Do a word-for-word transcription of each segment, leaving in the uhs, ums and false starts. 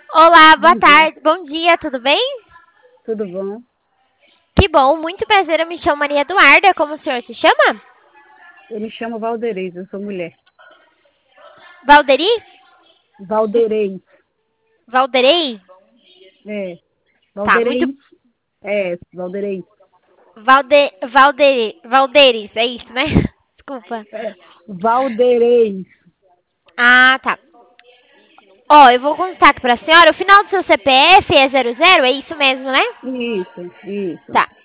Olá, boa Bom dia, tarde, bom dia, tudo bem? tudo bom? Que bom, muito prazer, eu me chamo Maria Eduarda, como o senhor se chama? Eu me chamo Valdeirês, eu sou mulher. Valderi? Valdeirês, Valderei? é. Tá, muito... Valdeirês, é, Valdeirês, Valde... Valderi... Valderes, é isso, né? Desculpa. é. Valdeirês, Ah, tá. Ó, eu vou contar aqui pra senhora, o final do seu C P F é zero zero, é isso mesmo, né? isso, isso, Tá,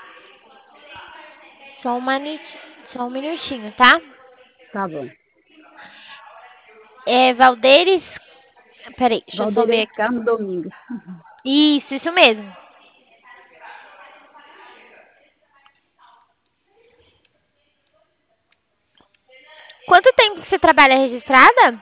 só, uma nit... só um minutinho, tá? tá bom. É Valderes... Peraí, deixa eu só ver Valdeirês aqui. Carmo Domingos. Isso, isso mesmo. Quanto tempo que você trabalha registrada?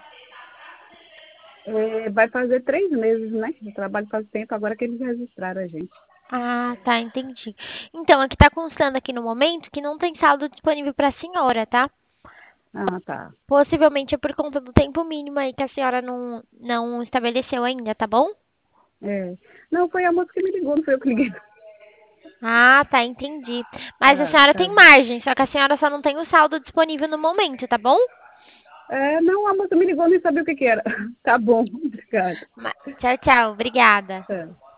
É, vai fazer três meses, né? Eu trabalho faz tempo, agora que eles registraram a gente. Ah, tá, entendi. Então, aqui tá constando aqui no momento que não tem saldo disponível para a senhora, tá? Ah, tá. Possivelmente é por conta do tempo mínimo aí que a senhora não, não estabeleceu ainda, tá bom? É. Não, foi a moça que me ligou, não foi eu que liguei. Ah, tá, entendi. Mas a Tá, senhora tá. tem margem, só que a senhora só não tem o saldo disponível no momento, tá bom? É, não, a moça me ligou, nem sabia o que que era. Tá bom, obrigada. Ma- Tchau, tchau, obrigada. Tá.